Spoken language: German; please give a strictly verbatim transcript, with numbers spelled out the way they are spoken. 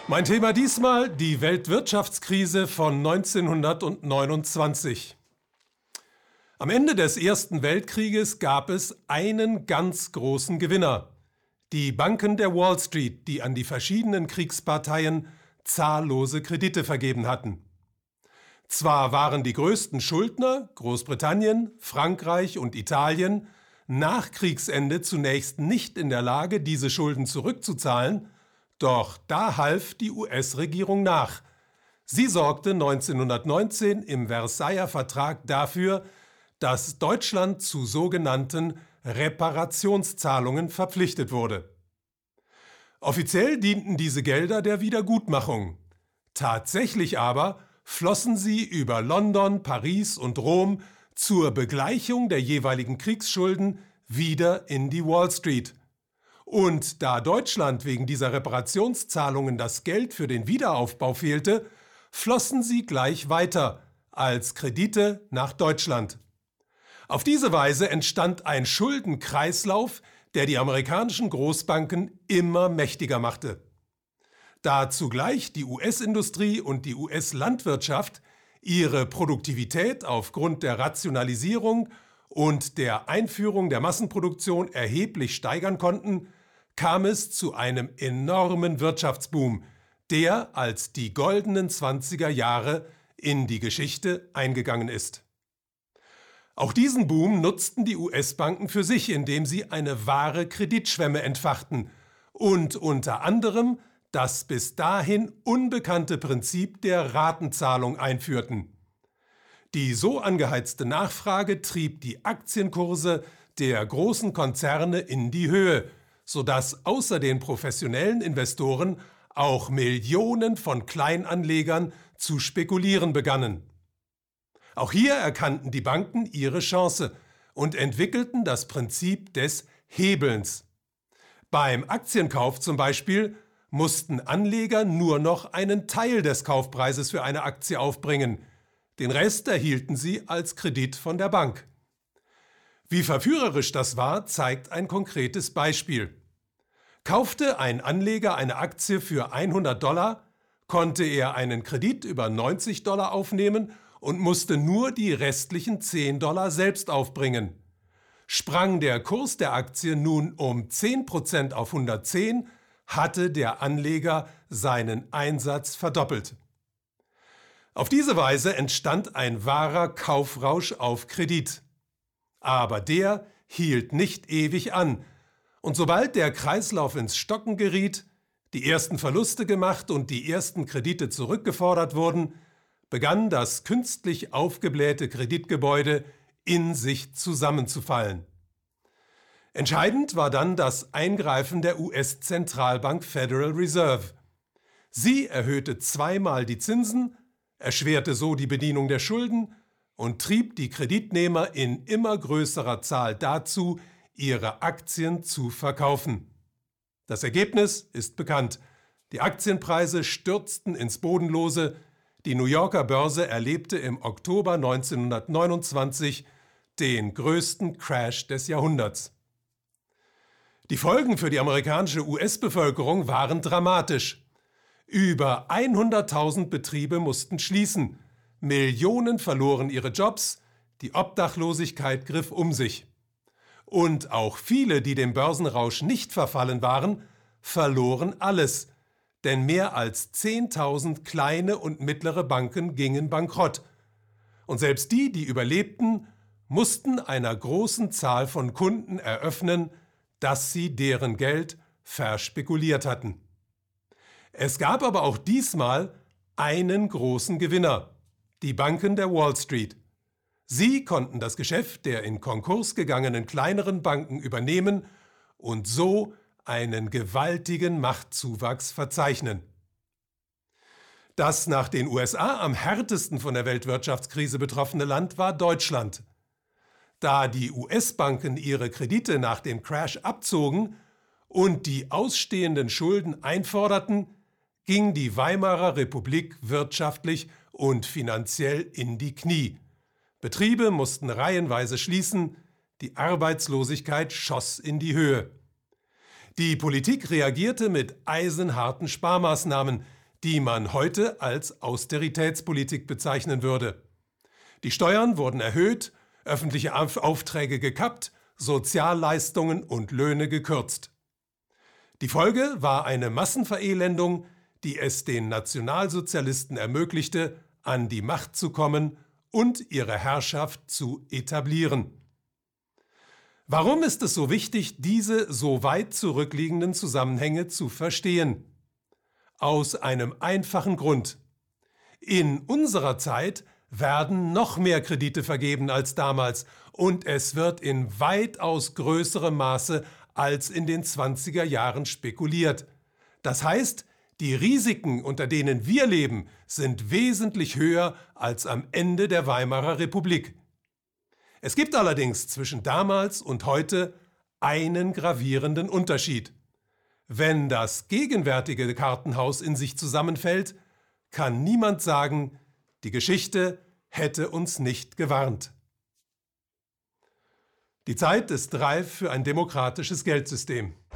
Mein Thema diesmal die Weltwirtschaftskrise von neunzehnhundertneunundzwanzig. Am Ende des Ersten Weltkrieges gab es einen ganz großen Gewinner. Die Banken der Wall Street, die an die verschiedenen Kriegsparteien zahllose Kredite vergeben hatten. Zwar waren die größten Schuldner, Großbritannien, Frankreich und Italien, nach Kriegsende zunächst nicht in der Lage, diese Schulden zurückzuzahlen, doch da half die U S-Regierung nach. Sie sorgte neunzehnhundertneunzehn im Versailler Vertrag dafür, dass Deutschland zu sogenannten Reparationszahlungen verpflichtet wurde. Offiziell dienten diese Gelder der Wiedergutmachung. Tatsächlich aber flossen sie über London, Paris und Rom zur Begleichung der jeweiligen Kriegsschulden wieder in die Wall Street. Und da Deutschland wegen dieser Reparationszahlungen das Geld für den Wiederaufbau fehlte, flossen sie gleich weiter als Kredite nach Deutschland. Auf diese Weise entstand ein Schuldenkreislauf, der die amerikanischen Großbanken immer mächtiger machte. Da zugleich die U S-Industrie und die U S-Landwirtschaft ihre Produktivität aufgrund der Rationalisierung und der Einführung der Massenproduktion erheblich steigern konnten, kam es zu einem enormen Wirtschaftsboom, der als die goldenen zwanziger Jahre in die Geschichte eingegangen ist. Auch diesen Boom nutzten die U S-Banken für sich, indem sie eine wahre Kreditschwemme entfachten und unter anderem das bis dahin unbekannte Prinzip der Ratenzahlung einführten. Die so angeheizte Nachfrage trieb die Aktienkurse der großen Konzerne in die Höhe, sodass außer den professionellen Investoren auch Millionen von Kleinanlegern zu spekulieren begannen. Auch hier erkannten die Banken ihre Chance und entwickelten das Prinzip des Hebelns. Beim Aktienkauf zum Beispiel mussten Anleger nur noch einen Teil des Kaufpreises für eine Aktie aufbringen. Den Rest erhielten sie als Kredit von der Bank. Wie verführerisch das war, zeigt ein konkretes Beispiel. Kaufte ein Anleger eine Aktie für hundert Dollar, konnte er einen Kredit über neunzig Dollar aufnehmen und musste nur die restlichen zehn Dollar selbst aufbringen. Sprang der Kurs der Aktie nun um zehn Prozent auf hundertzehn, hatte der Anleger seinen Einsatz verdoppelt. Auf diese Weise entstand ein wahrer Kaufrausch auf Kredit. Aber der hielt nicht ewig an, und sobald der Kreislauf ins Stocken geriet, die ersten Verluste gemacht und die ersten Kredite zurückgefordert wurden, begann das künstlich aufgeblähte Kreditgebäude in sich zusammenzufallen. Entscheidend war dann das Eingreifen der U S-Zentralbank Federal Reserve. Sie erhöhte zweimal die Zinsen, erschwerte so die Bedienung der Schulden und trieb die Kreditnehmer in immer größerer Zahl dazu, ihre Aktien zu verkaufen. Das Ergebnis ist bekannt. Die Aktienpreise stürzten ins Bodenlose. Die New Yorker Börse erlebte im Oktober neunzehnhundertneunundzwanzig den größten Crash des Jahrhunderts. Die Folgen für die amerikanische U S-Bevölkerung waren dramatisch. Über hunderttausend Betriebe mussten schließen, Millionen verloren ihre Jobs, die Obdachlosigkeit griff um sich. Und auch viele, die dem Börsenrausch nicht verfallen waren, verloren alles, denn mehr als zehntausend kleine und mittlere Banken gingen bankrott. Und selbst die, die überlebten, mussten einer großen Zahl von Kunden eröffnen, dass sie deren Geld verspekuliert hatten. Es gab aber auch diesmal einen großen Gewinner, die Banken der Wall Street. Sie konnten das Geschäft der in Konkurs gegangenen kleineren Banken übernehmen und so einen gewaltigen Machtzuwachs verzeichnen. Das nach den U S A am härtesten von der Weltwirtschaftskrise betroffene Land war Deutschland. Da die U S-Banken ihre Kredite nach dem Crash abzogen und die ausstehenden Schulden einforderten, ging die Weimarer Republik wirtschaftlich und finanziell in die Knie. Betriebe mussten reihenweise schließen, die Arbeitslosigkeit schoss in die Höhe. Die Politik reagierte mit eisenharten Sparmaßnahmen, die man heute als Austeritätspolitik bezeichnen würde. Die Steuern wurden erhöht, öffentliche Aufträge gekappt, Sozialleistungen und Löhne gekürzt. Die Folge war eine Massenverelendung, die es den Nationalsozialisten ermöglichte, an die Macht zu kommen und ihre Herrschaft zu etablieren. Warum ist es so wichtig, diese so weit zurückliegenden Zusammenhänge zu verstehen? Aus einem einfachen Grund. In unserer Zeit werden noch mehr Kredite vergeben als damals und es wird in weitaus größerem Maße als in den zwanziger Jahren spekuliert. Das heißt, die Risiken, unter denen wir leben, sind wesentlich höher als am Ende der Weimarer Republik. Es gibt allerdings zwischen damals und heute einen gravierenden Unterschied. Wenn das gegenwärtige Kartenhaus in sich zusammenfällt, kann niemand sagen, die Geschichte hätte uns nicht gewarnt. Die Zeit ist reif für ein demokratisches Geldsystem.